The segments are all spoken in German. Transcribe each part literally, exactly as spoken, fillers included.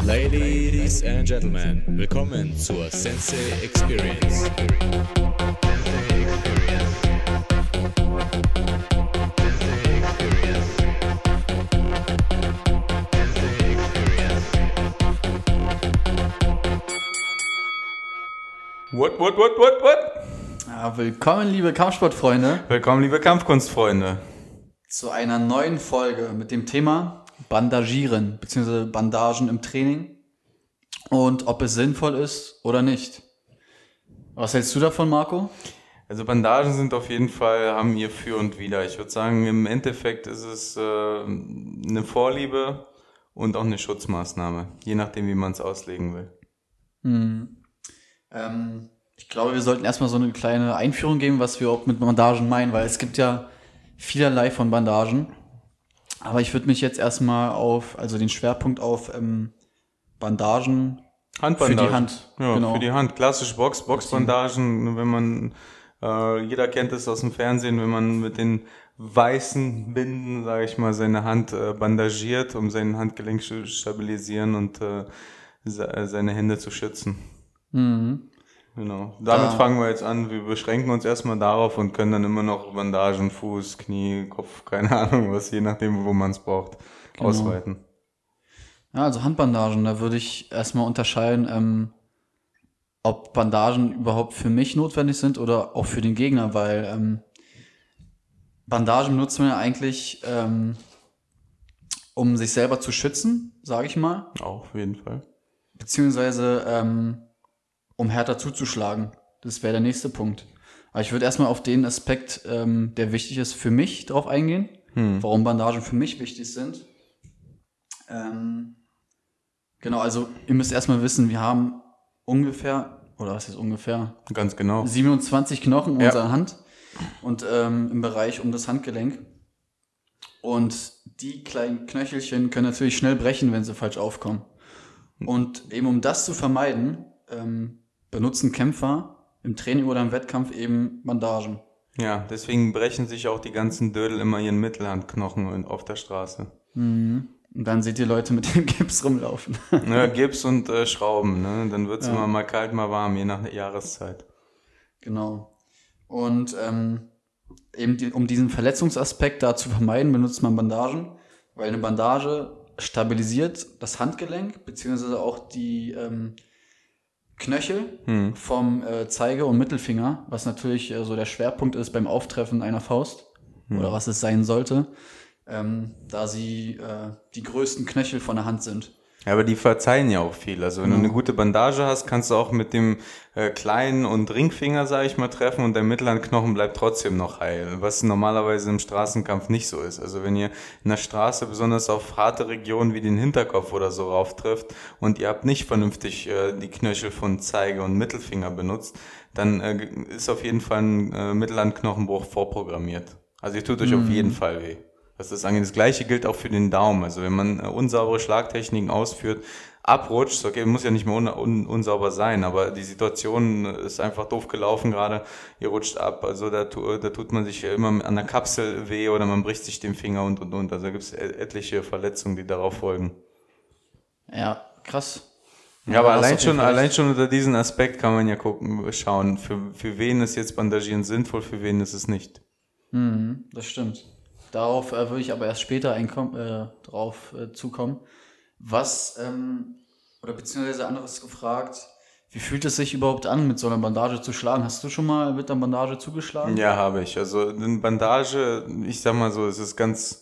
Ladies and Gentlemen, willkommen zur Sensei Experience. What, what, what, what, what? Ja, willkommen, liebe Kampfsportfreunde, Willkommen, liebe Kampfkunstfreunde. zu einer neuen Folge mit dem Thema Bandagieren bzw. Bandagen im Training und ob es sinnvoll ist oder nicht. Was hältst du davon, Marco? Also Bandagen sind auf jeden Fall, haben ihr Für und Wider. Ich würde sagen, im Endeffekt ist es äh, eine Vorliebe und auch eine Schutzmaßnahme, je nachdem, wie man es auslegen will. Hm. Ähm, ich glaube, wir sollten erstmal so eine kleine Einführung geben, was wir auch mit Bandagen meinen, weil es gibt ja vielerlei von Bandagen. Aber ich würde mich jetzt erstmal auf, also den Schwerpunkt auf ähm, Bandagen Handbandagen. für die Hand. Ja, genau. für die Hand. Klassisch Box, Boxbandagen, wenn man, äh, jeder kennt es aus dem Fernsehen, wenn man mit den weißen Binden, sage ich mal, seine Hand äh, bandagiert, um sein Handgelenk zu stabilisieren und äh, se- seine Hände zu schützen. Mhm. Genau. Damit Da- fangen wir jetzt an. Wir beschränken uns erstmal darauf und können dann immer noch Bandagen, Fuß, Knie, Kopf, keine Ahnung was, je nachdem, wo man es braucht, Genau. ausweiten. Ja, also Handbandagen, da würde ich erstmal unterscheiden, ähm, ob Bandagen überhaupt für mich notwendig sind oder auch für den Gegner, weil ähm, Bandagen benutzt man ja eigentlich, ähm, um sich selber zu schützen, sage ich mal, Auch auf jeden Fall. beziehungsweise ähm, um härter zuzuschlagen. Das wäre der nächste Punkt. Aber ich würde erstmal auf den Aspekt, ähm, der wichtig ist für mich, drauf eingehen, Hm. warum Bandagen für mich wichtig sind. Ähm, genau, also ihr müsst erstmal wissen, wir haben ungefähr, oder was ist ungefähr, Ganz genau. siebenundzwanzig Knochen in Ja. unserer Hand und ähm, im Bereich um das Handgelenk. Und die kleinen Knöchelchen können natürlich schnell brechen, wenn sie falsch aufkommen. Und eben um das zu vermeiden, ähm, benutzen Kämpfer im Training oder im Wettkampf eben Bandagen. Ja, deswegen brechen sich auch die ganzen Dödel immer ihren Mittelhandknochen in- auf der Straße. Und dann seht ihr Leute mit dem Gips rumlaufen. Ja, Gips und äh, Schrauben, ne? Dann wird's Ja. immer mal kalt, mal warm, je nach Jahreszeit. Genau. Und ähm, eben die, um diesen Verletzungsaspekt da zu vermeiden, benutzt man Bandagen, weil eine Bandage stabilisiert das Handgelenk, beziehungsweise auch die ähm, Knöchel Hm. vom äh, Zeige- und Mittelfinger, was natürlich äh, so der Schwerpunkt ist beim Auftreffen einer Faust, oder was es sein sollte, ähm, da sie äh, die größten Knöchel von der Hand sind. Ja, aber die verzeihen ja auch viel. Also wenn du eine gute Bandage hast, kannst du auch mit dem äh, kleinen und Ringfinger, sag ich mal, treffen und der Mittelhandknochen bleibt trotzdem noch heil, was normalerweise im Straßenkampf nicht so ist. Also wenn ihr in der Straße besonders auf harte Regionen wie den Hinterkopf oder so rauftrifft und ihr habt nicht vernünftig äh, die Knöchel von Zeige und Mittelfinger benutzt, dann äh, ist auf jeden Fall ein äh, Mittelhandknochenbruch vorprogrammiert. Also ihr tut euch auf jeden Fall weh. Was das angeht. Das Gleiche gilt auch für den Daumen. Also wenn man äh, unsaubere Schlagtechniken ausführt, abrutscht, okay, muss ja nicht mehr un un unsauber sein, aber die Situation ist einfach doof gelaufen gerade, ihr rutscht ab, also da, tu da tut man sich immer an der Kapsel weh oder man bricht sich den Finger und und und. Also da gibt es etliche Verletzungen, die darauf folgen. Ja, krass. Ja, aber da hast du allein auf jeden schon, Fall recht. allein schon unter diesen Aspekt kann man ja gucken, schauen, für, für wen ist jetzt Bandagieren sinnvoll, für wen ist es nicht. Mhm, das stimmt. Darauf äh, würde ich aber erst später einkommen, äh, drauf äh, zukommen. Was, ähm, oder beziehungsweise anderes gefragt, wie fühlt es sich überhaupt an, mit so einer Bandage zu schlagen? Hast du schon mal mit einer Bandage zugeschlagen? Ja, habe ich. Also eine Bandage, ich sag mal so, es ist ganz,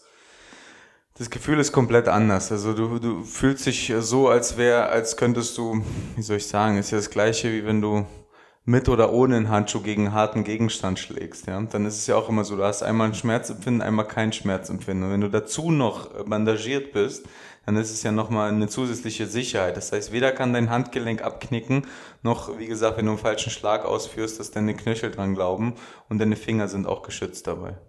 das Gefühl ist komplett anders. Also du, du fühlst dich so, als wäre, als könntest du, wie soll ich sagen, ist ja das Gleiche, wie wenn du mit oder ohne einen Handschuh gegen einen harten Gegenstand schlägst, ja. Dann ist es ja auch immer so, du hast einmal ein Schmerzempfinden, einmal kein Schmerzempfinden. Und wenn du dazu noch bandagiert bist, dann ist es ja nochmal eine zusätzliche Sicherheit. Das heißt, weder kann dein Handgelenk abknicken, noch, wie gesagt, wenn du einen falschen Schlag ausführst, dass deine Knöchel dran glauben und deine Finger sind auch geschützt dabei.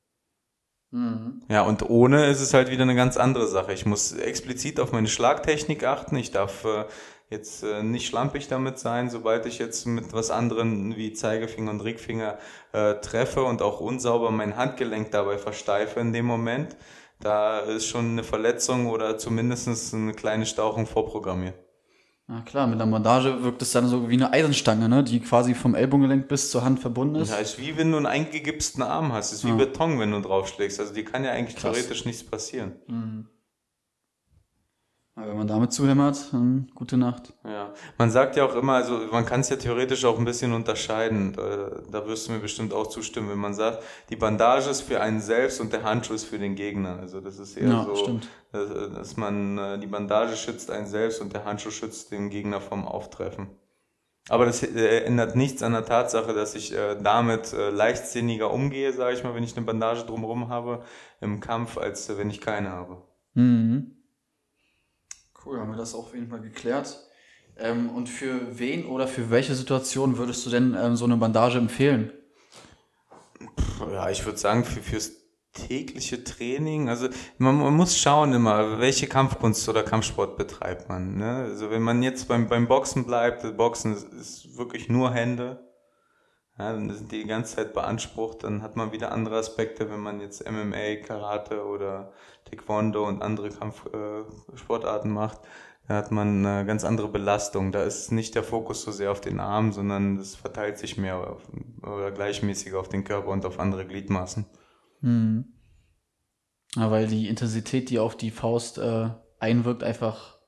Mhm. Ja, und ohne ist es halt wieder eine ganz andere Sache. Ich muss explizit auf meine Schlagtechnik achten. Ich darf äh, jetzt äh, nicht schlampig damit sein, sobald ich jetzt mit was anderem wie Zeigefinger und Ringfinger äh, treffe und auch unsauber mein Handgelenk dabei versteife in dem Moment. da ist schon eine Verletzung oder zumindest eine kleine Stauchung vorprogrammiert. Na klar, mit einer Bandage wirkt es dann so wie eine Eisenstange, ne, die quasi vom Ellbogengelenk bis zur Hand verbunden ist. Ja, ist wie wenn du einen eingegipsten Arm hast. Ist wie Ja. Beton, wenn du draufschlägst. Also dir kann ja eigentlich Krass. theoretisch nichts passieren. Mhm. Aber wenn man damit zuhämmert, dann gute Nacht. Ja, man sagt ja auch immer, also man kann es ja theoretisch auch ein bisschen unterscheiden. Da, da wirst du mir bestimmt auch zustimmen, wenn man sagt, die Bandage ist für einen selbst und der Handschuh ist für den Gegner. Also das ist eher Ja, so, stimmt. dass, dass man äh, die Bandage schützt einen selbst und der Handschuh schützt den Gegner vom Auftreffen. Aber das äh, ändert nichts an der Tatsache, dass ich äh, damit äh, leichtsinniger umgehe, sage ich mal, wenn ich eine Bandage drumherum habe im Kampf, als äh, wenn ich keine habe. Mhm. Cool, haben wir das auch auf jeden Fall geklärt. Ähm, und für wen oder für welche Situation würdest du denn ähm, so eine Bandage empfehlen? Ja, ich würde sagen, für, fürs tägliche Training, also man, man muss schauen immer, welche Kampfkunst oder Kampfsport betreibt man. Ne? Also wenn man jetzt beim, beim Boxen bleibt, das Boxen ist, ist wirklich nur Hände, ja, dann sind die die ganze Zeit beansprucht, dann hat man wieder andere Aspekte, wenn man jetzt M M A, Karate oder Taekwondo und andere Kampfsportarten äh, macht, da hat man eine ganz andere Belastung. Da ist nicht der Fokus so sehr auf den Arm, sondern es verteilt sich mehr auf, oder gleichmäßiger auf den Körper und auf andere Gliedmaßen. Mhm. Ja, weil die Intensität, die auf die Faust äh, einwirkt, einfach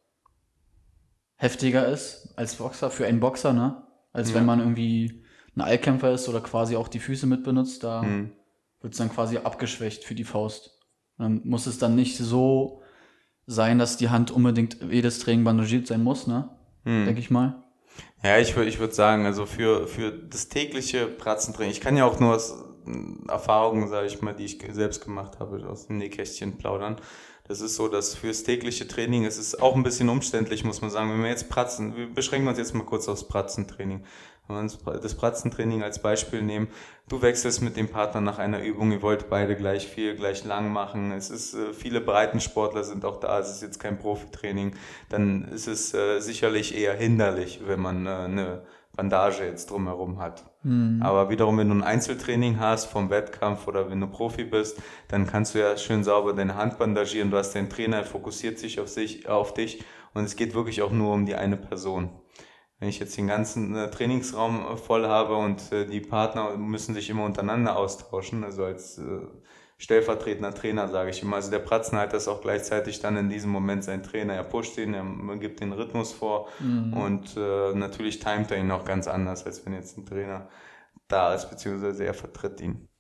heftiger ist als Boxer, für einen Boxer, ne? Als Ja. wenn man irgendwie ein Allkämpfer ist oder quasi auch die Füße mit benutzt, da Mhm. wird es dann quasi abgeschwächt für die Faust. Dann muss es dann nicht so sein, dass die Hand unbedingt jedes Training bandagiert sein muss, ne? Mhm. Denke ich mal. Ja, ich würde ich würd sagen, also für, für das tägliche Pratzentraining, ich kann ja auch nur aus äh, Erfahrungen, sage ich mal, die ich selbst gemacht habe, aus dem Nähkästchen plaudern. Das ist so, dass fürs tägliche Training, es ist auch ein bisschen umständlich, muss man sagen. Wenn wir jetzt Pratzen, wir beschränken uns jetzt mal kurz aufs Pratzentraining. Wenn wir uns das Pratzentraining als Beispiel nehmen, du wechselst mit dem Partner nach einer Übung, ihr wollt beide gleich viel, gleich lang machen. Es ist, äh, viele Breitensportler sind auch da, es ist jetzt kein Profitraining. Dann ist es äh, sicherlich eher hinderlich, wenn man äh, eine Bandage jetzt drumherum hat. Mhm. Aber wiederum, wenn du ein Einzeltraining hast vom Wettkampf oder wenn du Profi bist, dann kannst du ja schön sauber deine Hand bandagieren. Du hast deinen Trainer, er fokussiert sich auf sich, auf dich und es geht wirklich auch nur um die eine Person. Wenn ich jetzt den ganzen äh, Trainingsraum äh, voll habe und äh, die Partner müssen sich immer untereinander austauschen, also als äh, stellvertretender Trainer sage ich immer, also der Pratzenhalter ist auch gleichzeitig dann in diesem Moment sein Trainer, er pusht ihn, er gibt den Rhythmus vor Mhm. und äh, natürlich timet er ihn auch ganz anders, als wenn jetzt ein Trainer da ist, beziehungsweise er vertritt ihn.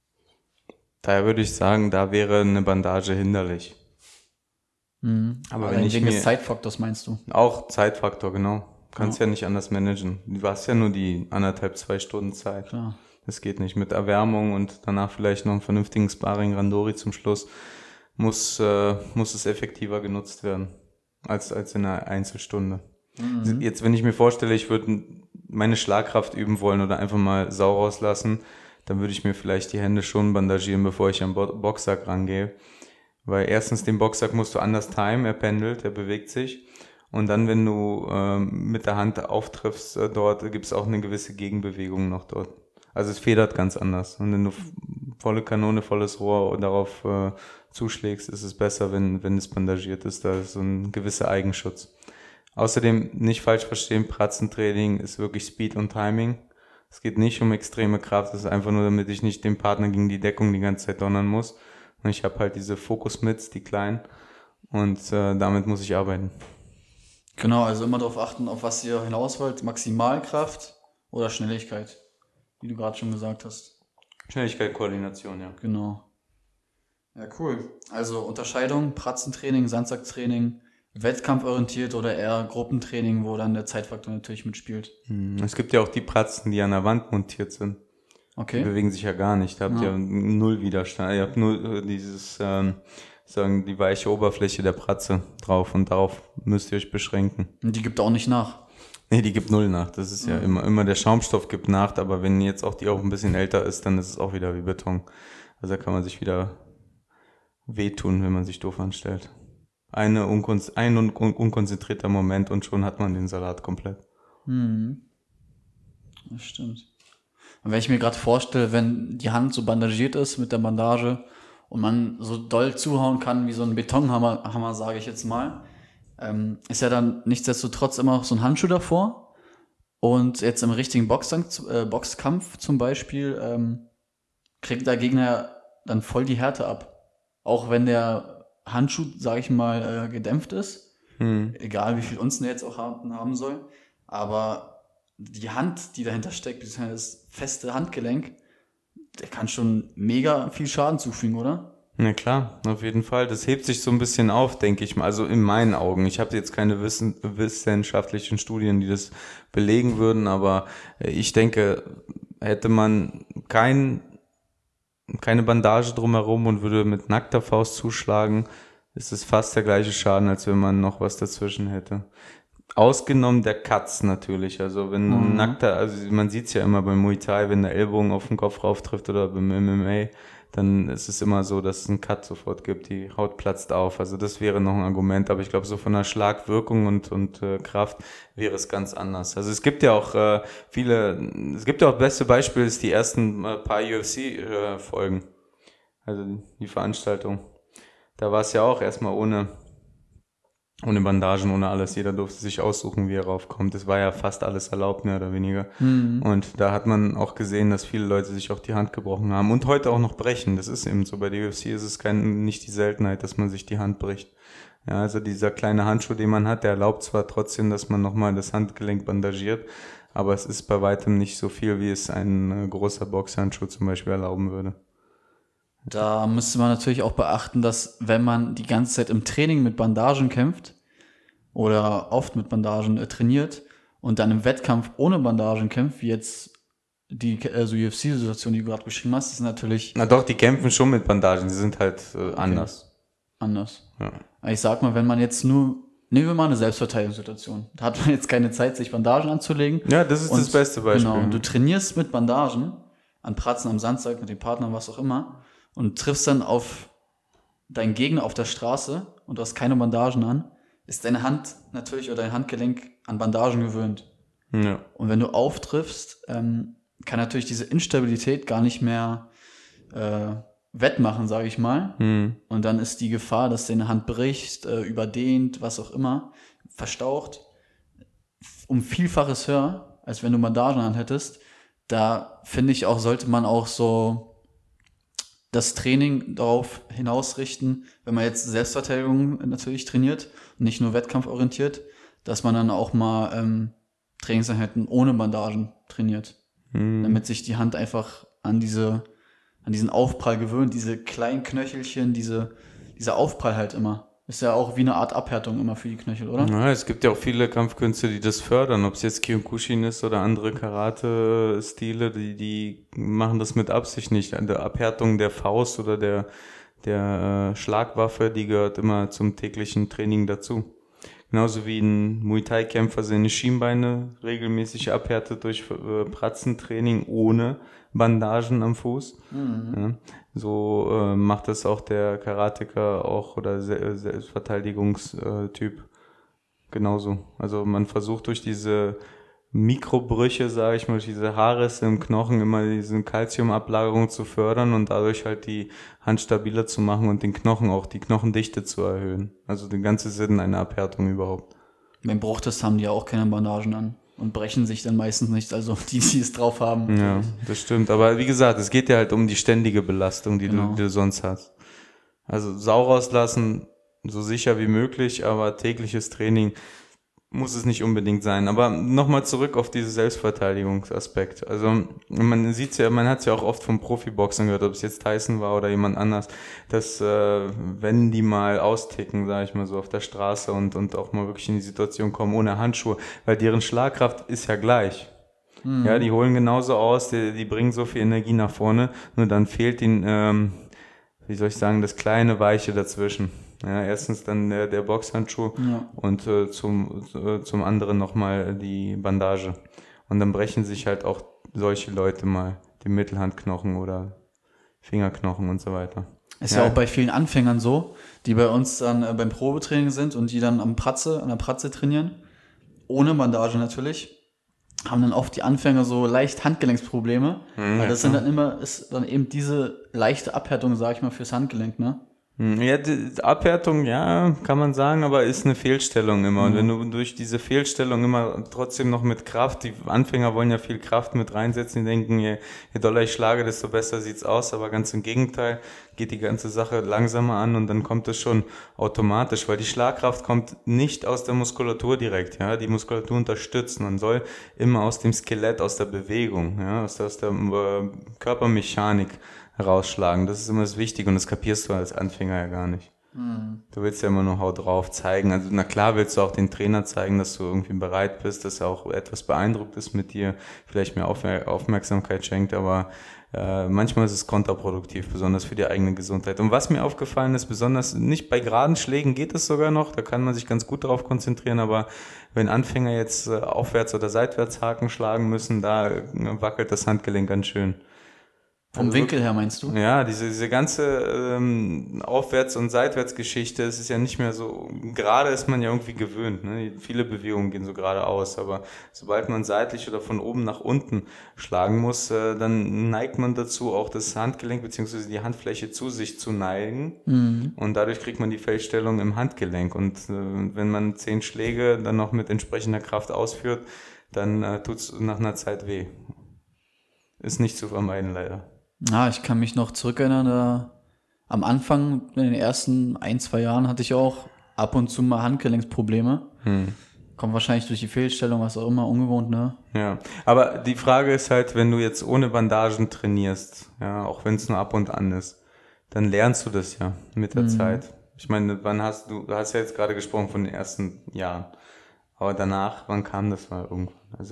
Daher würde ich sagen, da wäre eine Bandage hinderlich. Mhm. Aber Aber wenn ich wegen mir- des Zeitfaktors meinst du? Auch Zeitfaktor, genau. Kannst Ja. ja nicht anders managen. Du hast ja nur die anderthalb, zwei Stunden Zeit. Klar. Das geht nicht. Mit Erwärmung und danach vielleicht noch einen vernünftigen Sparring Randori zum Schluss muss, äh, muss es effektiver genutzt werden als, als in einer Einzelstunde. Mhm. Jetzt, wenn ich mir vorstelle, ich würde meine Schlagkraft üben wollen oder einfach mal Sau rauslassen, dann würde ich mir vielleicht die Hände schon bandagieren, bevor ich am Bo- Boxsack rangehe. Weil erstens den Boxsack musst du anders timen, er pendelt, er bewegt sich. Und dann, wenn du ähm, mit der Hand auftriffst äh, dort, gibt es auch eine gewisse Gegenbewegung noch dort. Also es federt ganz anders. Und wenn du f- volle Kanone, volles Rohr darauf äh, zuschlägst, ist es besser, wenn, wenn es bandagiert ist. Da ist so ein gewisser Eigenschutz. Außerdem, nicht falsch verstehen, Pratzentraining ist wirklich Speed und Timing. Es geht nicht um extreme Kraft, es ist einfach nur, damit ich nicht den Partner gegen die Deckung die ganze Zeit donnern muss. Und ich habe halt diese Fokus-Mitts, die kleinen, und äh, damit muss ich arbeiten. Genau, also immer darauf achten, auf was ihr hinaus wollt. Maximalkraft oder Schnelligkeit, wie du gerade schon gesagt hast. Schnelligkeit, Koordination, ja. Genau. Ja, cool. Also Unterscheidung, Pratzentraining, Sandsacktraining, wettkampforientiert oder eher Gruppentraining, wo dann der Zeitfaktor natürlich mitspielt. Hm, Es gibt ja auch die Pratzen, die an der Wand montiert sind. Die Okay. bewegen sich ja gar nicht. Da habt Ja. ihr null Widerstand. Ihr habt nur äh, dieses, ähm, sagen, die weiche Oberfläche der Pratze drauf und darauf müsst ihr euch beschränken. Und die gibt auch nicht nach. Nee, die gibt null nach. Das ist ja Mhm. immer, immer der Schaumstoff gibt nach, aber wenn jetzt auch die auch ein bisschen älter ist, dann ist es auch wieder wie Beton. Also da kann man sich wieder wehtun, wenn man sich doof anstellt. Eine unkon- ein un un unkonzentrierter Moment und schon hat man den Salat komplett. Mhm. Das stimmt. Und wenn ich mir gerade vorstelle, wenn die Hand so bandagiert ist mit der Bandage und man so doll zuhauen kann wie so ein Betonhammer, Hammer, sage ich jetzt mal, ähm, ist ja dann nichtsdestotrotz immer noch so ein Handschuh davor. Und jetzt im richtigen Boxkampf, äh, Boxkampf zum Beispiel ähm, kriegt der Gegner dann voll die Härte ab. Auch wenn der Handschuh, sage ich mal, äh, gedämpft ist. Hm. Egal wie viel Unzen er jetzt auch haben, haben soll. Aber die Hand, die dahinter steckt, beziehungsweise das feste Handgelenk, der kann schon mega viel Schaden zufügen, oder? Na klar, auf jeden Fall. Das hebt sich so ein bisschen auf, denke ich mal. Also in meinen Augen. Ich habe jetzt keine wissen, wissenschaftlichen Studien, die das belegen würden, aber ich denke, hätte man kein, keine Bandage drumherum und würde mit nackter Faust zuschlagen, ist es fast der gleiche Schaden, als wenn man noch was dazwischen hätte. Ausgenommen der Cuts natürlich, also wenn ein mhm. nackter, also man sieht's ja immer beim Muay Thai, wenn der Ellbogen auf den Kopf rauf trifft oder beim M M A, dann ist es immer so, dass es einen Cut sofort gibt, die Haut platzt auf, also das wäre noch ein Argument, aber ich glaube so von der Schlagwirkung und und äh, Kraft wäre es ganz anders. Also es gibt ja auch äh, viele, es gibt ja auch beste Beispiele, ist die ersten äh, paar U F C-Folgen, äh, also die Veranstaltung, da war es ja auch erstmal ohne Ohne Bandagen, ohne alles. Jeder durfte sich aussuchen, wie er raufkommt. Es war ja fast alles erlaubt, mehr oder weniger. Mhm. Und da hat man auch gesehen, dass viele Leute sich auch die Hand gebrochen haben. Und heute auch noch brechen. Das ist eben so. Bei der U F C ist es kein, nicht die Seltenheit, dass man sich die Hand bricht. Ja, also dieser kleine Handschuh, den man hat, der erlaubt zwar trotzdem, dass man nochmal das Handgelenk bandagiert, aber es ist bei weitem nicht so viel, wie es ein äh, großer Boxhandschuh zum Beispiel erlauben würde. Da müsste man natürlich auch beachten, dass wenn man die ganze Zeit im Training mit Bandagen kämpft oder oft mit Bandagen äh, trainiert und dann im Wettkampf ohne Bandagen kämpft, wie jetzt die also U F C-Situation, die du gerade beschrieben hast, ist natürlich... Na doch, die kämpfen schon mit Bandagen, die sind halt äh, okay. anders. Anders. Ja. Ich sag mal, wenn man jetzt nur... Nehmen wir mal eine Selbstverteidigungssituation. Da hat man jetzt keine Zeit, sich Bandagen anzulegen. Ja, das ist und, das beste Beispiel. Genau, und du trainierst mit Bandagen an Pratzen am Sandsack, mit dem Partner, was auch immer, und triffst dann auf deinen Gegner auf der Straße und du hast keine Bandagen an, ist deine Hand natürlich oder dein Handgelenk an Bandagen gewöhnt. Ja. Und wenn du auftriffst, ähm, kann natürlich diese Instabilität gar nicht mehr äh, wettmachen, sage ich mal. Mhm. Und dann ist die Gefahr, dass deine Hand bricht, äh, überdehnt, was auch immer, verstaucht, um Vielfaches höher, als wenn du Bandagen an hättest. Da finde ich auch, sollte man auch so das Training darauf hinausrichten, wenn man jetzt Selbstverteidigung natürlich trainiert und nicht nur wettkampforientiert, dass man dann auch mal ähm, Trainingseinheiten ohne Bandagen trainiert, mhm. damit sich die Hand einfach an diese an diesen Aufprall gewöhnt, diese kleinen Knöchelchen, diese dieser Aufprall halt immer. Ist ja auch wie eine Art Abhärtung immer für die Knöchel, oder? Ja, es gibt ja auch viele Kampfkünste, die das fördern, ob es jetzt Kyokushin ist oder andere Karate-Stile, die, die machen das mit Absicht nicht. Eine Abhärtung der Faust oder der, der äh, Schlagwaffe, die gehört immer zum täglichen Training dazu. Genauso wie ein Muay Thai-Kämpfer seine Schienbeine regelmäßig abhärtet durch äh, Pratzentraining ohne Bandagen am Fuß. Mhm. Ja, so äh, macht das auch der Karateka auch oder Se- Selbstverteidigungstyp genauso. Also man versucht durch diese Mikrobrüche, sage ich mal, durch diese Haarrisse im Knochen immer diese Calciumablagerung zu fördern und dadurch halt die Hand stabiler zu machen und den Knochen auch, die Knochendichte zu erhöhen. Also den ganzen Sinn einer Abhärtung überhaupt. Beim Bruchtest haben die ja auch keine Bandagen an und brechen sich dann meistens nicht, also die, die es drauf haben. Ja, das stimmt. Aber wie gesagt, es geht ja halt um die ständige Belastung, die, Genau. du, die du sonst hast. Also Sau rauslassen, so sicher wie möglich, aber tägliches Training muss es nicht unbedingt sein. Aber nochmal zurück auf diesen Selbstverteidigungsaspekt. Also man sieht's ja, man hat's ja auch oft vom Profiboxern gehört, ob es jetzt Tyson war oder jemand anders, dass äh, wenn die mal austicken, sage ich mal so, auf der Straße und und auch mal wirklich in die Situation kommen ohne Handschuhe, weil deren Schlagkraft ist ja gleich. Mhm. Ja, die holen genauso aus, die, die bringen so viel Energie nach vorne, nur dann fehlt ihnen, ähm, wie soll ich sagen, das kleine Weiche dazwischen. Ja, erstens dann der, der Boxhandschuh Ja. und äh, zum äh, zum anderen nochmal die Bandage. Und dann brechen sich halt auch solche Leute mal die Mittelhandknochen oder Fingerknochen und so weiter. Ist ja, ja auch bei vielen Anfängern so, die bei uns dann äh, beim Probetraining sind und die dann am Pratze, an der Pratze trainieren, ohne Bandage natürlich. haben dann oft die Anfänger so leicht Handgelenksprobleme, Mhm, weil ja, das sind klar. dann immer, ist dann eben diese leichte Abhärtung, sag ich mal, fürs Handgelenk, ne? Hm, Ja, die Abhärtung, ja, kann man sagen, aber ist eine Fehlstellung immer. Und wenn du durch diese Fehlstellung immer trotzdem noch mit Kraft, die Anfänger wollen ja viel Kraft mit reinsetzen, die denken, je, je doller ich schlage, desto besser sieht's aus, aber ganz im Gegenteil, geht die ganze Sache langsamer an und dann kommt es schon automatisch, weil die Schlagkraft kommt nicht aus der Muskulatur direkt, ja, die Muskulatur unterstützt, man soll immer aus dem Skelett, aus der Bewegung, ja, aus der, aus der äh, Körpermechanik rausschlagen. Das ist immer das Wichtige und das kapierst du als Anfänger ja gar nicht. Du willst ja immer nur Haut drauf zeigen. Also na klar willst du auch den Trainer zeigen, dass du irgendwie bereit bist, dass er auch etwas beeindruckt ist mit dir, vielleicht mehr Aufmer- Aufmerksamkeit schenkt, aber äh, manchmal ist es kontraproduktiv, besonders für die eigene Gesundheit. Und was mir aufgefallen ist, besonders nicht bei geraden Schlägen geht es sogar noch, da kann man sich ganz gut darauf konzentrieren, aber wenn Anfänger jetzt äh, aufwärts oder seitwärts Haken schlagen müssen, da äh, wackelt das Handgelenk ganz schön. Vom Also Winkel her meinst du? Ja, diese, diese ganze ähm, Aufwärts- und Seitwärtsgeschichte, es ist ja nicht mehr so, gerade ist man ja irgendwie gewöhnt, ne? Viele Bewegungen gehen so geradeaus, aber sobald man seitlich oder von oben nach unten schlagen muss, äh, dann neigt man dazu, auch das Handgelenk bzw. die Handfläche zu sich zu neigen und dadurch kriegt man die Fehlstellung im Handgelenk und äh, wenn man zehn Schläge dann noch mit entsprechender Kraft ausführt, dann äh, tut's nach einer Zeit weh. Ist nicht zu vermeiden, leider. Ja, ich kann mich noch zurückerinnern, da am Anfang, in den ersten ein, zwei Jahren hatte ich auch ab und zu mal Handgelenksprobleme. Kommt wahrscheinlich durch die Fehlstellung, was auch immer, ungewohnt, ne? Ja, aber die Frage ist halt, wenn du jetzt ohne Bandagen trainierst, ja, auch wenn es nur ab und an ist, dann lernst du das ja mit der Zeit. Ich meine, wann hast du, du hast ja jetzt gerade gesprochen von den ersten Jahren, aber danach, wann kam das mal irgendwann? Also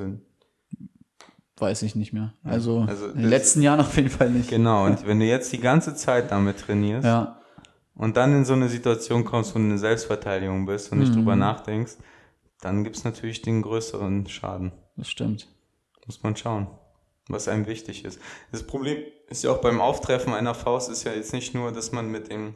Weiß ich nicht mehr. Also, Also in den das- letzten Jahren auf jeden Fall nicht. genau, und wenn du jetzt die ganze Zeit damit trainierst Ja, und dann in so eine Situation kommst, wo du in der Selbstverteidigung bist und nicht drüber nachdenkst, dann gibt's natürlich den größeren Schaden. das stimmt. Muss man schauen, was einem wichtig ist. Das Problem ist ja auch beim Auftreffen einer Faust ist ja jetzt nicht nur, dass man mit den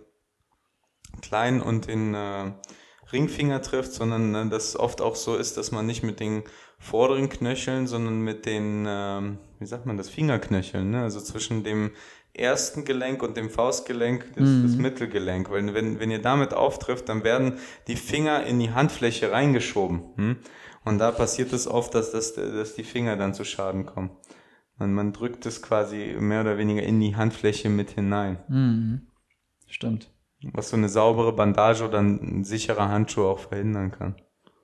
kleinen und den äh, Ringfinger trifft, sondern äh, dass es oft auch so ist, dass man nicht mit den vorderen Knöcheln, sondern mit den, ähm, wie sagt man das, Fingerknöcheln, ne? Also zwischen dem ersten Gelenk und dem Faustgelenk, das, das Mittelgelenk. Weil wenn, wenn ihr damit auftrifft, dann werden die Finger in die Handfläche reingeschoben. Hm? Und da passiert es oft, dass, das, dass die Finger dann zu Schaden kommen. Man, man drückt es quasi mehr oder weniger in die Handfläche mit hinein. Stimmt. Was so eine saubere Bandage oder ein sicherer Handschuh auch verhindern kann.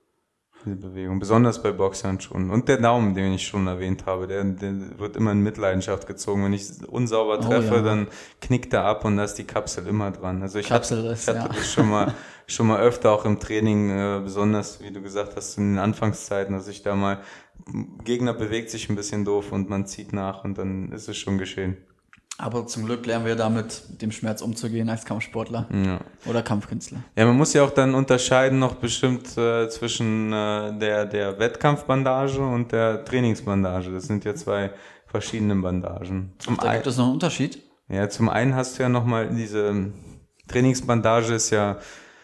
Diese Bewegung. Besonders bei Boxhandschuhen. Und der Daumen, den ich schon erwähnt habe, der, der wird immer in Mitleidenschaft gezogen. Wenn ich unsauber treffe, Oh, ja. dann knickt er ab und da ist die Kapsel immer dran. Also ich Kapselriss, hatte, ich hatte ja. das schon mal, schon mal öfter auch im Training, äh, besonders, wie du gesagt hast, in den Anfangszeiten, dass ich da mal, Gegner bewegt sich ein bisschen doof und man zieht nach und dann ist es schon geschehen. Aber zum Glück lernen wir damit, mit dem Schmerz umzugehen als Kampfsportler Ja. oder Kampfkünstler. Ja, man muss ja auch dann unterscheiden noch bestimmt äh, zwischen äh, der, der Wettkampfbandage und der Trainingsbandage. Das sind ja zwei verschiedene Bandagen. Zum, Da ein, gibt es noch einen Unterschied. ja, zum einen hast du ja nochmal diese Trainingsbandage ist ja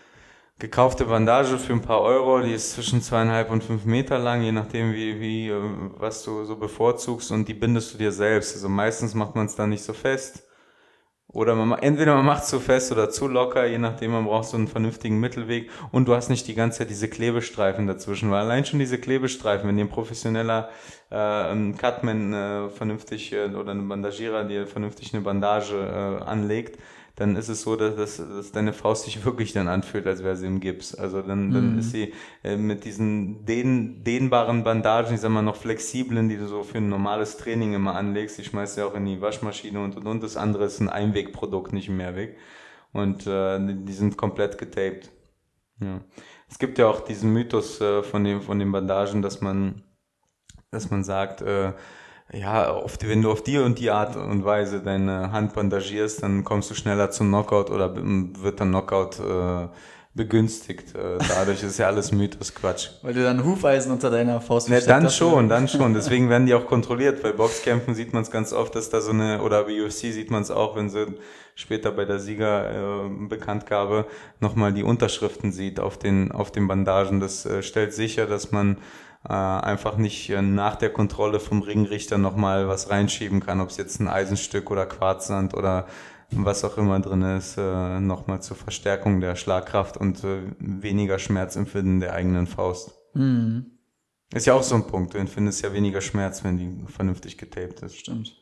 gekaufte Bandage für ein paar Euro, die ist zwischen zweieinhalb und fünf Meter lang, je nachdem wie, wie, äh, was du so bevorzugst und die bindest du dir selbst. Also meistens macht man es dann nicht so fest. Oder man, ma- entweder man macht es zu fest oder zu locker, je nachdem, man braucht so einen vernünftigen Mittelweg und du hast nicht die ganze Zeit diese Klebestreifen dazwischen, weil allein schon diese Klebestreifen, wenn dir ein professioneller äh, ein Cutman äh, vernünftig äh, oder ein Bandagierer dir vernünftig eine Bandage äh, anlegt, dann ist es so, dass, dass, dass deine Faust sich wirklich dann anfühlt, als wäre sie im Gips. Also dann, dann ist sie äh, mit diesen dehn, dehnbaren Bandagen, ich sag mal noch flexiblen, die du so für ein normales Training immer anlegst, die schmeißt du ja auch in die Waschmaschine und und und. Das andere ist ein Einwegprodukt, nicht ein Mehrweg. Und äh, die sind komplett getaped. Ja. Es gibt ja auch diesen Mythos äh, von dem von den Bandagen, dass man dass man sagt, äh, ja, auf die, wenn du auf die und die Art und Weise deine Hand bandagierst, dann kommst du schneller zum Knockout oder b- wird dann Knockout äh, begünstigt. Äh, dadurch ist ja alles Mythos, Quatsch. Weil du dann Hufeisen unter deiner Faust Ne, versteckt dann hast. schon, dann schon. Deswegen werden die auch kontrolliert. Bei Boxkämpfen sieht man es ganz oft, dass da so eine, oder bei U F C sieht man es auch, wenn sie später bei der Siegerbekanntgabe nochmal die Unterschriften sieht auf den, auf den Bandagen. Das äh, stellt sicher, dass man äh, einfach nicht äh, nach der Kontrolle vom Ringrichter nochmal was reinschieben kann, ob es jetzt ein Eisenstück oder Quarzsand oder was auch immer drin ist, äh, nochmal zur Verstärkung der Schlagkraft und äh, weniger Schmerzempfinden der eigenen Faust. Mhm. Ist ja auch so ein Punkt, du empfindest ja weniger Schmerz, wenn die vernünftig getaped ist. Stimmt.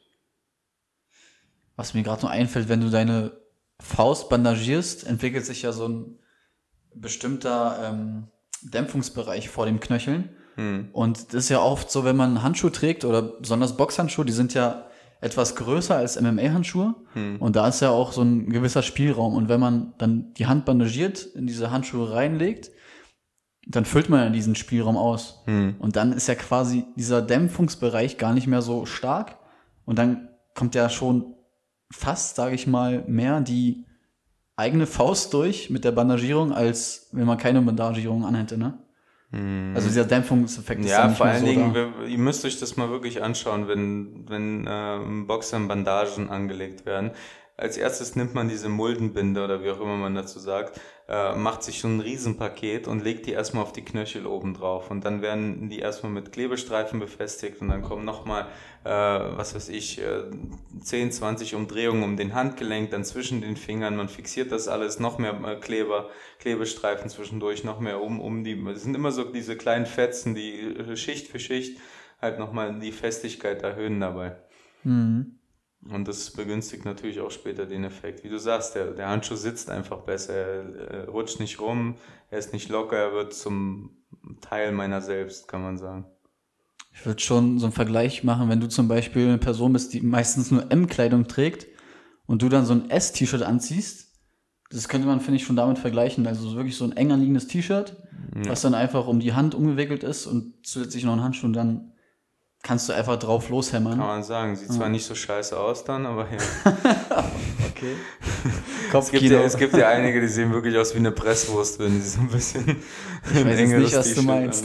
Was mir gerade noch einfällt, wenn du deine Faust bandagierst, entwickelt sich ja so ein bestimmter ähm, Dämpfungsbereich vor dem Knöcheln. Hm. Und das ist ja oft so, wenn man einen Handschuh trägt oder besonders Boxhandschuhe, die sind ja etwas größer als M M A-Handschuhe. Hm. Und da ist ja auch so ein gewisser Spielraum. Und wenn man dann die Hand bandagiert, in diese Handschuhe reinlegt, dann füllt man ja diesen Spielraum aus. Hm. Und dann ist ja quasi dieser Dämpfungsbereich gar nicht mehr so stark. Und dann kommt ja schon fast, sage ich mal, mehr die eigene Faust durch mit der Bandagierung, als wenn man keine Bandagierung anhätte, ne? Hm. Also dieser Dämpfungseffekt ist ja, dann nicht vor mehr allen so Dingen, da. wir, ihr müsst euch das mal wirklich anschauen, wenn, wenn äh, Boxern Bandagen angelegt werden. Als erstes nimmt man diese Muldenbinde oder wie auch immer man dazu sagt, äh, macht sich so ein Riesenpaket und legt die erstmal auf die Knöchel oben drauf. Und dann werden die erstmal mit Klebestreifen befestigt und dann kommen nochmal, äh, was weiß ich, äh, zehn, zwanzig Umdrehungen um den Handgelenk, dann zwischen den Fingern. Man fixiert das alles, noch mehr äh, Kleber, Klebestreifen zwischendurch, noch mehr um, um die. Es sind immer so diese kleinen Fetzen, die äh, Schicht für Schicht halt nochmal die Festigkeit erhöhen dabei. Mhm. Und das begünstigt natürlich auch später den Effekt. Wie du sagst, der, der Handschuh sitzt einfach besser, er, er rutscht nicht rum, er ist nicht locker, er wird zum Teil meiner selbst, kann man sagen. Ich würde schon so einen Vergleich machen, wenn du zum Beispiel eine Person bist, die meistens nur M-Kleidung trägt und du dann so ein S-T-Shirt anziehst. Das könnte man, finde ich, schon damit vergleichen. Also wirklich so ein eng anliegendes T-Shirt, ja, was dann einfach um die Hand umgewickelt ist und zusätzlich noch ein Handschuh und dann kannst du einfach drauf loshämmern. Kann man sagen. Sieht ja zwar nicht so scheiße aus dann, aber ja. Okay. es, gibt ja, es gibt ja einige, die sehen wirklich aus wie eine Presswurst, wenn sie so ein bisschen ich weiß jetzt nicht, was du meinst.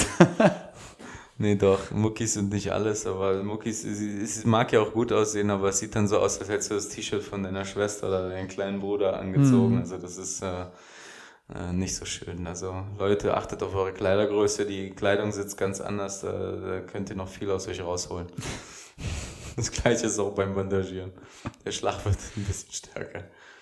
Nee, doch. Muckis sind nicht alles, aber Muckis, es mag ja auch gut aussehen, aber es sieht dann so aus, als hättest du das T-Shirt von deiner Schwester oder deinem kleinen Bruder angezogen. Mhm. Also das ist äh, äh, nicht so schön. Also Leute, achtet auf eure Kleidergröße. Die Kleidung sitzt ganz anders. Da, da könnt ihr noch viel aus euch rausholen. Das Gleiche ist auch beim Bandagieren. Der Schlag wird ein bisschen stärker.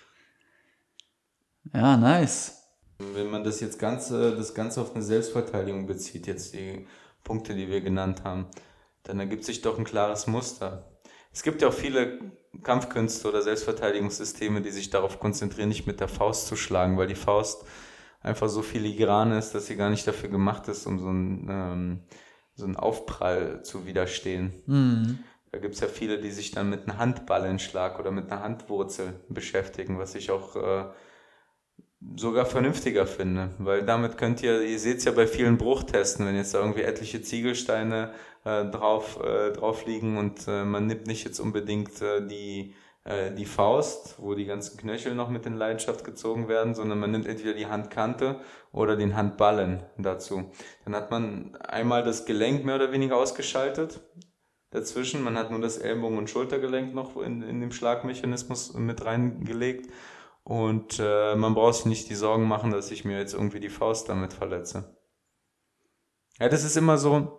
Ja, nice. Wenn man das jetzt Ganze, das Ganze auf eine Selbstverteidigung bezieht, jetzt die Punkte, die wir genannt haben, dann ergibt sich doch ein klares Muster. Es gibt ja auch viele Kampfkünste oder Selbstverteidigungssysteme, die sich darauf konzentrieren, nicht mit der Faust zu schlagen, weil die Faust einfach so filigran ist, dass sie gar nicht dafür gemacht ist, um so einen, ähm, so einen Aufprall zu widerstehen. Mhm. Da gibt es ja viele, die sich dann mit einem Handballenschlag oder mit einer Handwurzel beschäftigen, was ich auch äh, sogar vernünftiger finde, weil damit könnt ihr, ihr seht es ja bei vielen Bruchtesten, wenn jetzt da irgendwie etliche Ziegelsteine äh, drauf, äh, drauf liegen und äh, man nimmt nicht jetzt unbedingt äh, die, äh, die Faust, wo die ganzen Knöchel noch mit in Leidenschaft gezogen werden, sondern man nimmt entweder die Handkante oder den Handballen dazu. Dann hat man einmal das Gelenk mehr oder weniger ausgeschaltet dazwischen, man hat nur das Ellbogen- und Schultergelenk noch in, in dem Schlagmechanismus mit reingelegt. Und äh, man braucht sich nicht die Sorgen machen, dass ich mir jetzt irgendwie die Faust damit verletze. Ja, das ist immer so,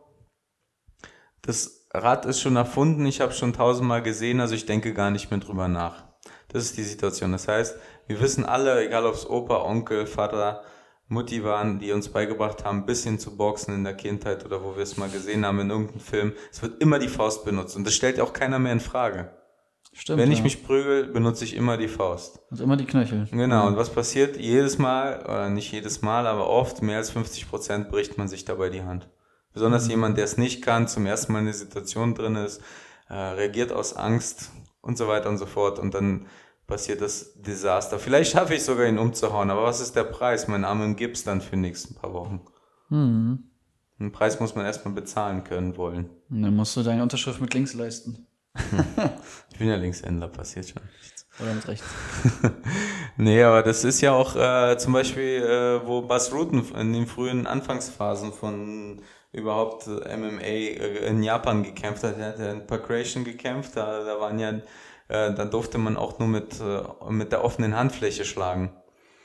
das Rad ist schon erfunden, ich habe es schon tausendmal gesehen, also ich denke gar nicht mehr drüber nach. Das ist die Situation. Das heißt, wir wissen alle, egal ob es Opa, Onkel, Vater, Mutti waren, die uns beigebracht haben, ein bisschen zu boxen in der Kindheit oder wo wir es mal gesehen haben in irgendeinem Film, es wird immer die Faust benutzt und das stellt auch keiner mehr in Frage. Stimmt, Wenn ich ja. mich prügel, benutze ich immer die Faust. Also immer die Knöchel. Genau, ja. Und was passiert? Jedes Mal, oder nicht jedes Mal, aber oft, mehr als fünfzig Prozent bricht man sich dabei die Hand. Besonders mhm. jemand, der es nicht kann, zum ersten Mal in der Situation drin ist, äh, reagiert aus Angst und so weiter und so fort und dann passiert das Desaster. Vielleicht schaffe ich sogar, ihn umzuhauen, aber was ist der Preis? Mein Arm im Gips dann für die nächsten paar Wochen. Mhm. Den Preis muss man erstmal bezahlen können wollen. Und dann musst du deine Unterschrift mit links leisten. Ich bin ja Linkshändler, passiert schon nichts. Oder mit rechts. Nee, aber das ist ja auch äh, zum Beispiel, äh, wo Bas Rutten in den frühen Anfangsphasen von überhaupt äh, M M A äh, in Japan gekämpft hat. Er hat ja in Pakration gekämpft, da, da waren ja, äh, da durfte man auch nur mit, äh, mit der offenen Handfläche schlagen.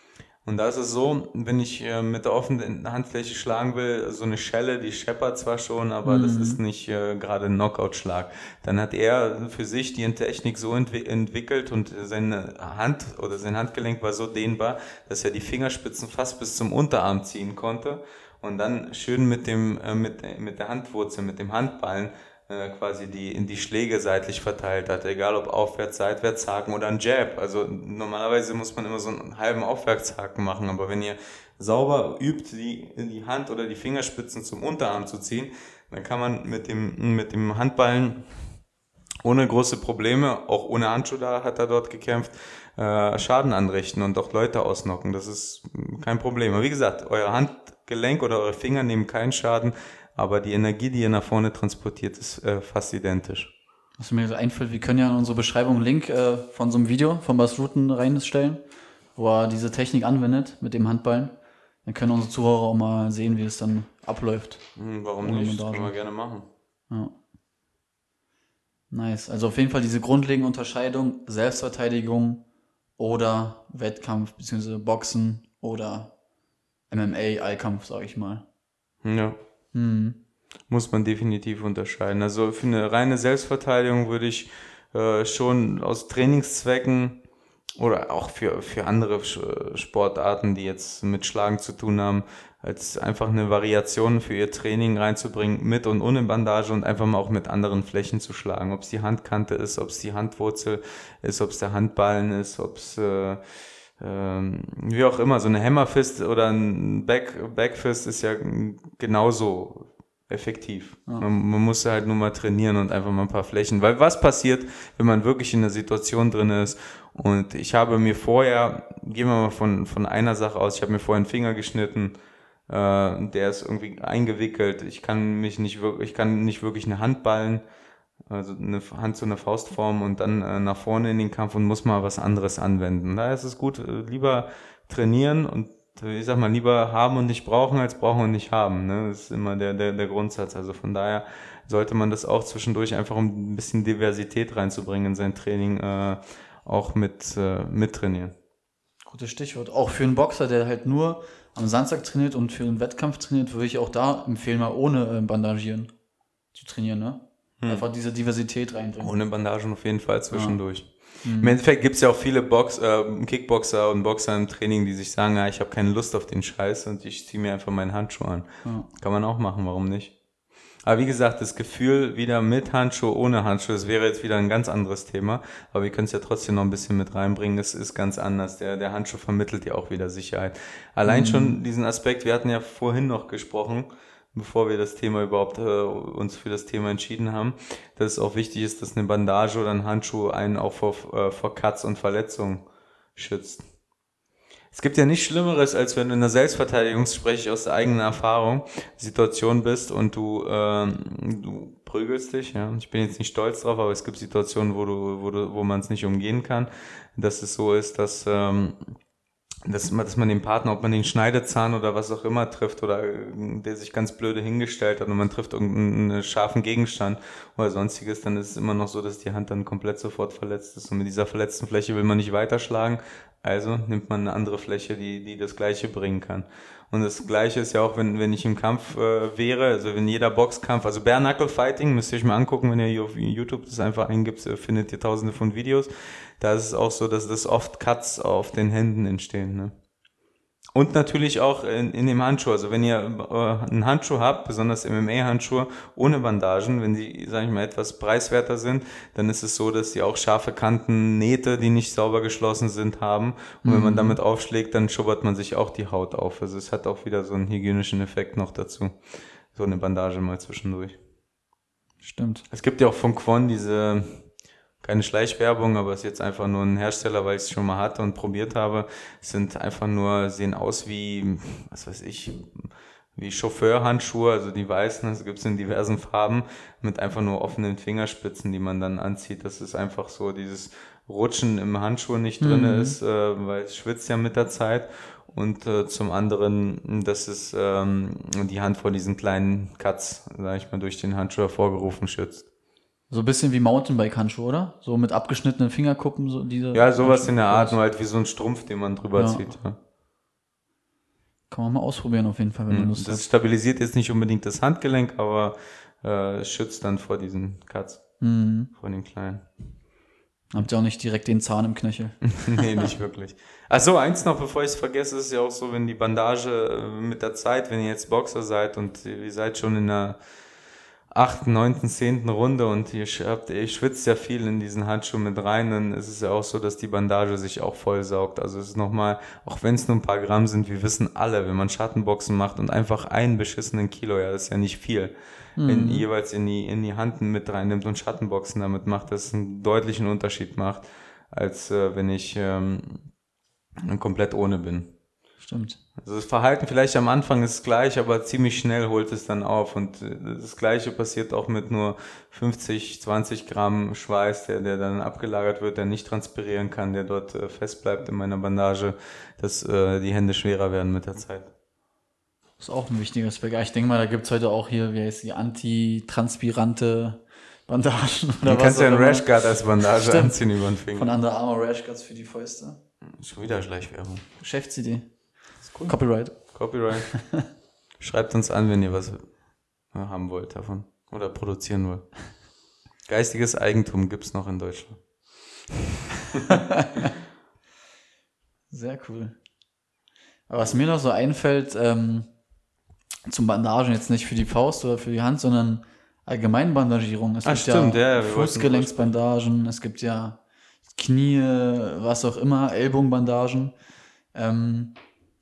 Und da ist es so, wenn ich äh, mit der offenen Handfläche schlagen will, so eine Schelle, die scheppert zwar schon, aber das ist nicht äh, gerade ein Knockout-Schlag. Dann hat er für sich die Technik so entwi- entwickelt und seine Hand oder sein Handgelenk war so dehnbar, dass er die Fingerspitzen fast bis zum Unterarm ziehen konnte und dann schön mit dem äh, mit, mit der Handwurzel, mit dem Handballen quasi die in die Schläge seitlich verteilt hat, egal ob aufwärts, seitwärts Haken oder ein Jab. Also normalerweise muss man immer so einen halben Aufwärtshaken machen, aber wenn ihr sauber übt, die die Hand oder die Fingerspitzen zum Unterarm zu ziehen, dann kann man mit dem mit dem Handballen ohne große Probleme, auch ohne Handschuh, da hat er dort gekämpft, äh, Schaden anrichten und auch Leute ausnocken. Das ist kein Problem. Aber wie gesagt, euer Handgelenk oder eure Finger nehmen keinen Schaden, aber die Energie, die ihr nach vorne transportiert, ist äh, fast identisch. Was mir so einfällt, wir können ja in unsere Beschreibung einen Link äh, von so einem Video von Bas Rutten reinstellen, wo er diese Technik anwendet mit dem Handballen. Dann können unsere Zuhörer auch mal sehen, wie es dann abläuft. Hm, warum Ohne nicht? Das Bandage. können wir gerne machen. Ja. Nice. Also auf jeden Fall diese grundlegende Unterscheidung, Selbstverteidigung oder Wettkampf, beziehungsweise Boxen oder M M A, Allkampf, sag ich mal. Ja. Hm. Muss man definitiv unterscheiden. Also für eine reine Selbstverteidigung würde ich äh, schon aus Trainingszwecken oder auch für, für andere Sch- Sportarten, die jetzt mit Schlagen zu tun haben, als einfach eine Variation für ihr Training reinzubringen, mit und ohne Bandage und einfach mal auch mit anderen Flächen zu schlagen. Ob es die Handkante ist, ob es die Handwurzel ist, ob es der Handballen ist, ob es äh, ähm, wie auch immer, so eine Hammerfist oder ein Back, Backfist ist ja genauso effektiv. Ja. Man, man muss halt nur mal trainieren und einfach mal ein paar Flächen. Weil was passiert, wenn man wirklich in der Situation drin ist? Und ich habe mir vorher, gehen wir mal von, von einer Sache aus, ich habe mir vorher einen Finger geschnitten, äh, der ist irgendwie eingewickelt. Ich kann mich nicht wirklich, ich kann nicht wirklich eine Hand ballen, also eine Hand zu einer Faustform und dann äh, nach vorne in den Kampf und muss mal was anderes anwenden. Da ist es gut, äh, lieber trainieren und ich sag mal, lieber haben und nicht brauchen, als brauchen und nicht haben. Ne? Das ist immer der, der, der Grundsatz. Also von daher sollte man das auch zwischendurch einfach, um ein bisschen Diversität reinzubringen in sein Training, äh, auch mit, äh, mit trainieren. Gutes Stichwort. Auch für einen Boxer, der halt nur am Samstag trainiert und für einen Wettkampf trainiert, würde ich auch da empfehlen, mal ohne äh, Bandagieren zu trainieren, ne? Hm. Einfach diese Diversität reinbringen. Ohne Bandagen auf jeden Fall zwischendurch. Ja. Im Endeffekt gibt es ja auch viele Box, äh, Kickboxer und Boxer im Training, die sich sagen, ja, ich habe keine Lust auf den Scheiß und ich ziehe mir einfach meinen Handschuh an. Ja. Kann man auch machen, warum nicht? Aber wie gesagt, das Gefühl wieder mit Handschuh, ohne Handschuh, das wäre jetzt wieder ein ganz anderes Thema, aber wir können es ja trotzdem noch ein bisschen mit reinbringen, es ist ganz anders. Der, der Handschuh vermittelt ja auch wieder Sicherheit. Allein mhm. schon diesen Aspekt, wir hatten ja vorhin noch gesprochen, bevor wir das Thema überhaupt äh, uns für das Thema entschieden haben, dass es auch wichtig ist, dass eine Bandage oder ein Handschuh einen auch vor, äh, vor Cuts und Verletzungen schützt. Es gibt ja nichts Schlimmeres, als wenn du in der Selbstverteidigung, spreche ich aus der eigenen Erfahrung, Situation bist und du äh, du prügelst dich. Ja, ich bin jetzt nicht stolz drauf, aber es gibt Situationen, wo du wo du wo man es nicht umgehen kann, dass es so ist, dass ähm, Dass man, dass man den Partner, ob man den Schneidezahn oder was auch immer trifft oder der sich ganz blöde hingestellt hat und man trifft irgendeinen scharfen Gegenstand oder sonstiges, dann ist es immer noch so, dass die Hand dann komplett sofort verletzt ist und mit dieser verletzten Fläche will man nicht weiterschlagen, also nimmt man eine andere Fläche, die die das Gleiche bringen kann. Und das Gleiche ist ja auch, wenn wenn ich im Kampf äh, wäre, also wenn jeder Boxkampf, also Bare Knuckle Fighting, müsst ihr euch mal angucken, wenn ihr hier auf YouTube das einfach eingibt, findet ihr tausende von Videos. Da ist es auch so, dass das oft Cuts auf den Händen entstehen. Ne? Und natürlich auch in, in dem Handschuh. Also wenn ihr äh, einen Handschuh habt, besonders M M A-Handschuhe ohne Bandagen, wenn die, sage ich mal, etwas preiswerter sind, dann ist es so, dass die auch scharfe Kanten, Nähte, die nicht sauber geschlossen sind, haben. Und mhm. wenn man damit aufschlägt, dann schubbert man sich auch die Haut auf. Also es hat auch wieder so einen hygienischen Effekt noch dazu. So eine Bandage mal zwischendurch. Stimmt. Es gibt ja auch von Kwon diese... Keine Schleichwerbung, aber es ist jetzt einfach nur ein Hersteller, weil ich es schon mal hatte und probiert habe. Es sind einfach nur, sehen aus wie, was weiß ich, wie Chauffeurhandschuhe, also die weißen, das gibt es in diversen Farben, mit einfach nur offenen Fingerspitzen, die man dann anzieht. Das ist einfach so, dieses Rutschen im Handschuh nicht drin mhm. ist, äh, weil es schwitzt ja mit der Zeit. Und äh, zum anderen, dass es ähm, die Hand vor diesen kleinen Cuts, sag ich mal, durch den Handschuh hervorgerufen schützt. So ein bisschen wie Mountainbike-Handschuhe, oder? So mit abgeschnittenen Fingerkuppen, so diese. Ja, sowas in der Art, nur halt wie so ein Strumpf, den man drüber ja. zieht. Ja. Kann man mal ausprobieren auf jeden Fall, wenn du Lust Das hast. stabilisiert jetzt nicht unbedingt das Handgelenk, aber äh, schützt dann vor diesen Cuts, Mhm. vor den kleinen. Habt ihr auch nicht direkt den Zahn im Knöchel? Nee, nicht wirklich. Ach so, eins noch, bevor ich es vergesse, ist ja auch so, wenn die Bandage äh, mit der Zeit, wenn ihr jetzt Boxer seid und ihr seid schon in der achten, neunten, zehnten Runde und ihr, sch- habt, ihr schwitzt ja viel in diesen Handschuh mit rein, dann ist es ja auch so, dass die Bandage sich auch vollsaugt. Also es ist nochmal, auch wenn es nur ein paar Gramm sind, wir wissen alle, wenn man Schattenboxen macht und einfach einen beschissenen Kilo, ja, das ist ja nicht viel, wenn jeweils in die, in die Hand mit reinnimmt und Schattenboxen damit macht, das einen deutlichen Unterschied macht, als äh, wenn ich ähm, komplett ohne bin. Stimmt. Also das Verhalten vielleicht am Anfang ist gleich, aber ziemlich schnell holt es dann auf. Und äh, das Gleiche passiert auch mit nur fünfzig, zwanzig Gramm Schweiß, der, der dann abgelagert wird, der nicht transpirieren kann, der dort äh, fest bleibt in meiner Bandage, dass äh, die Hände schwerer werden mit der Zeit. Das ist auch ein wichtiger Aspekt. Ja, ich denke mal, da gibt's heute auch hier, wie heißt die, antitranspirante Bandagen oder Du kannst ja einen immer. Rashguard als Bandage Stimmt. anziehen über den Von Finger. Under Armour Rashguards für die Fäuste. Schon wieder Schleichwerbung. Geschäftsidee. Copyright. Copyright. Schreibt uns an, wenn ihr was haben wollt davon oder produzieren wollt. Geistiges Eigentum gibt's noch in Deutschland. Sehr cool. Aber was mir noch so einfällt, ähm, zum Bandagen, jetzt nicht für die Faust oder für die Hand, sondern allgemein Bandagierung. Es Ah, gibt stimmt, ja, ja, ja, wir wollten Fußgelenksbandagen, es gibt ja Knie, was auch immer, Ellbogenbandagen. Ähm,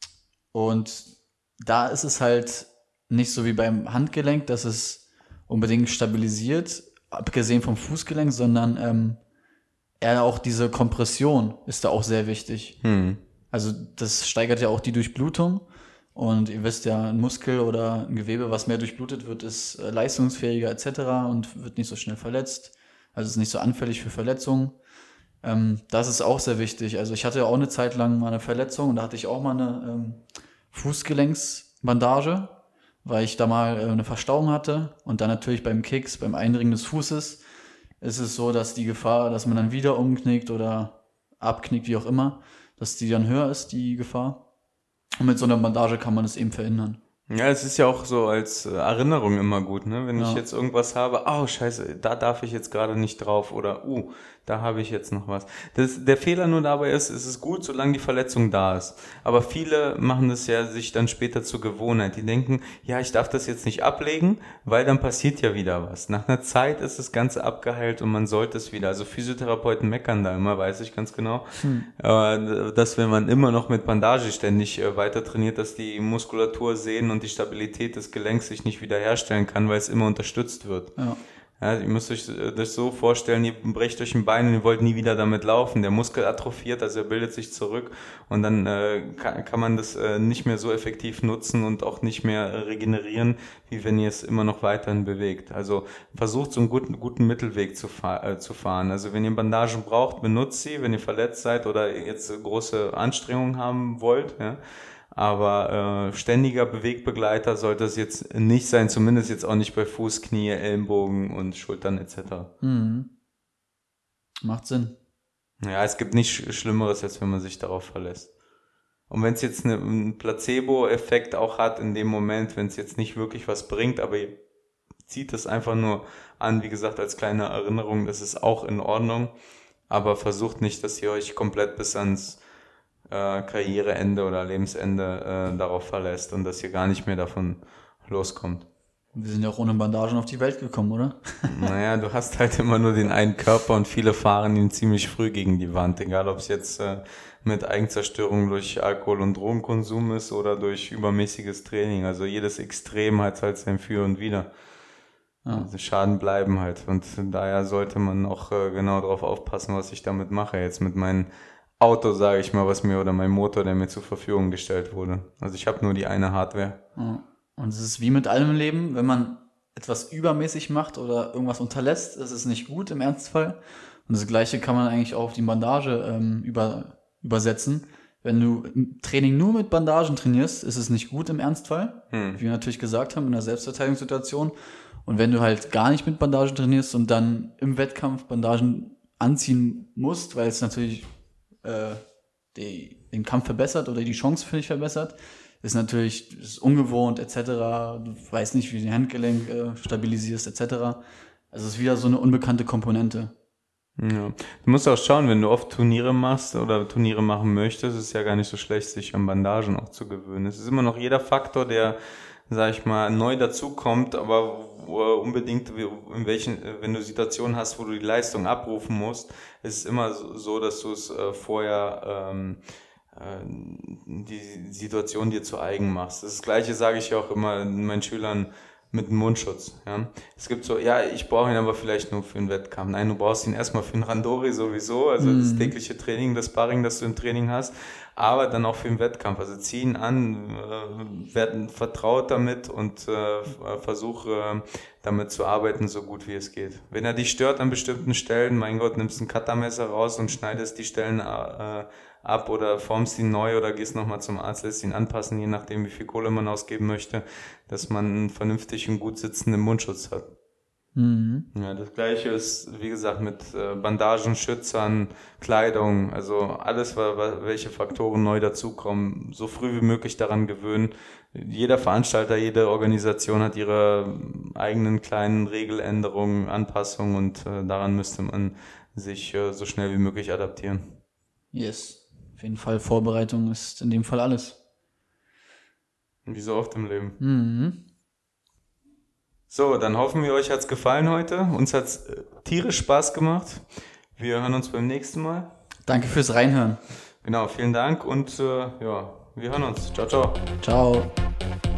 und da ist es halt nicht so wie beim Handgelenk, dass es unbedingt stabilisiert, abgesehen vom Fußgelenk, sondern ähm, eher auch diese Kompression ist da auch sehr wichtig. Hm. Also das steigert ja auch die Durchblutung. Und ihr wisst ja, ein Muskel oder ein Gewebe, was mehr durchblutet wird, ist äh, leistungsfähiger et cetera und wird nicht so schnell verletzt. Also ist nicht so anfällig für Verletzungen. Ähm, das ist auch sehr wichtig. Also ich hatte ja auch eine Zeit lang mal eine Verletzung und da hatte ich auch mal eine ähm, Fußgelenksbandage, weil ich da mal äh, eine Verstauung hatte. Und dann natürlich beim Kicks, beim Eindringen des Fußes, ist es so, dass die Gefahr, dass man dann wieder umknickt oder abknickt, wie auch immer, dass die dann höher ist, die Gefahr. Und mit so einer Bandage kann man das eben verhindern. Ja, es ist ja auch so als äh, Erinnerung immer gut, ne? Wenn Ja. ich jetzt irgendwas habe, oh scheiße, da darf ich jetzt gerade nicht drauf oder uh, da habe ich jetzt noch was. Das, der Fehler nur dabei ist, es ist gut, solange die Verletzung da ist. Aber viele machen das ja sich dann später zur Gewohnheit. Die denken, ja, ich darf das jetzt nicht ablegen, weil dann passiert ja wieder was. Nach einer Zeit ist das Ganze abgeheilt und man sollte es wieder. Also Physiotherapeuten meckern da immer, weiß ich ganz genau. Äh, dass wenn man immer noch mit Bandage ständig äh, weiter trainiert, dass die Muskulatur, Sehnen und die Stabilität des Gelenks sich nicht wiederherstellen kann, weil es immer unterstützt wird. Ja. Ja, ihr müsst euch das so vorstellen, ihr brecht euch ein Bein und ihr wollt nie wieder damit laufen. Der Muskel atrophiert, also er bildet sich zurück und dann äh, kann, kann man das äh, nicht mehr so effektiv nutzen und auch nicht mehr äh, regenerieren, wie wenn ihr es immer noch weiterhin bewegt. Also versucht so einen guten, guten Mittelweg zu, fahr, äh, zu fahren. Also wenn ihr Bandagen braucht, benutzt sie, wenn ihr verletzt seid oder jetzt äh, große Anstrengungen haben wollt, ja. Aber äh, ständiger Bewegbegleiter sollte es jetzt nicht sein, zumindest jetzt auch nicht bei Fuß, Knie, Ellenbogen und Schultern et cetera. Mhm. Macht Sinn. Ja, es gibt nichts Schlimmeres, als wenn man sich darauf verlässt. Und wenn es jetzt eine, einen Placebo-Effekt auch hat in dem Moment, wenn es jetzt nicht wirklich was bringt, aber ihr zieht es einfach nur an, wie gesagt, als kleine Erinnerung, das ist auch in Ordnung. Aber versucht nicht, dass ihr euch komplett bis ans äh, Karriereende oder Lebensende äh, darauf verlässt und dass ihr gar nicht mehr davon loskommt. Wir sind ja auch ohne Bandagen auf die Welt gekommen, oder? Naja, du hast halt immer nur den einen Körper und viele fahren ihn ziemlich früh gegen die Wand, egal ob es jetzt äh, mit Eigenzerstörung durch Alkohol- und Drogenkonsum ist oder durch übermäßiges Training. Also jedes Extrem hat halt sein Für und Wider. Ja. Also Schaden bleiben halt und daher sollte man auch äh, genau darauf aufpassen, was ich damit mache. Jetzt mit meinem Auto, sage ich mal, was mir oder mein Motor, der mir zur Verfügung gestellt wurde. Also ich habe nur die eine Hardware. Ja. Und es ist wie mit allem im Leben, wenn man etwas übermäßig macht oder irgendwas unterlässt, ist es nicht gut im Ernstfall. Und das Gleiche kann man eigentlich auch auf die Bandage ähm, über, übersetzen. Wenn du im Training nur mit Bandagen trainierst, ist es nicht gut im Ernstfall. Hm. Wie wir natürlich gesagt haben, in der Selbstverteidigungssituation. Und wenn du halt gar nicht mit Bandagen trainierst und dann im Wettkampf Bandagen anziehen musst, weil es natürlich äh, die, den Kampf verbessert oder die Chance für dich verbessert, ist natürlich ist ungewohnt et cetera. Du weißt nicht, wie du den Handgelenk äh, stabilisierst et cetera. Also es ist wieder so eine unbekannte Komponente. Ja. Du musst auch schauen, wenn du oft Turniere machst oder Turniere machen möchtest, ist es ja gar nicht so schlecht, sich an Bandagen auch zu gewöhnen. Es ist immer noch jeder Faktor, der, sag ich mal, neu dazukommt, aber wo unbedingt, in welchen, wenn du Situationen hast, wo du die Leistung abrufen musst, ist es immer so, dass du es äh, vorher ähm, äh, die Situation dir zu eigen machst. Das Gleiche sage ich auch immer meinen Schülern mit dem Mundschutz. Ja. Es gibt so, ja, ich brauche ihn aber vielleicht nur für einen Wettkampf. Nein, du brauchst ihn erstmal für einen Randori sowieso, also mhm. das tägliche Training, das Sparring, das du im Training hast, aber dann auch für den Wettkampf. Also zieh ihn an, äh, werd vertraut damit und äh, versuch äh, damit zu arbeiten, so gut wie es geht. Wenn er dich stört an bestimmten Stellen, mein Gott, nimmst ein Cuttermesser raus und schneidest die Stellen äh, ab oder formst ihn neu oder gehst nochmal zum Arzt, lässt ihn anpassen, je nachdem, wie viel Kohle man ausgeben möchte, dass man einen vernünftig und gut sitzenden Mundschutz hat. Mhm. Ja, das Gleiche ist, wie gesagt, mit Bandagen, Schützern, Kleidung, also alles, welche Faktoren neu dazukommen, so früh wie möglich daran gewöhnen. Jeder Veranstalter, jede Organisation hat ihre eigenen kleinen Regeländerungen, Anpassungen und daran müsste man sich so schnell wie möglich adaptieren. Yes. Auf jeden Fall, Vorbereitung ist in dem Fall alles. Wie so oft im Leben. Mhm. So, dann hoffen wir, euch hat's gefallen heute. Uns hat's tierisch Spaß gemacht. Wir hören uns beim nächsten Mal. Danke fürs Reinhören. Genau, vielen Dank und äh, ja, wir hören uns. Ciao, ciao. Ciao.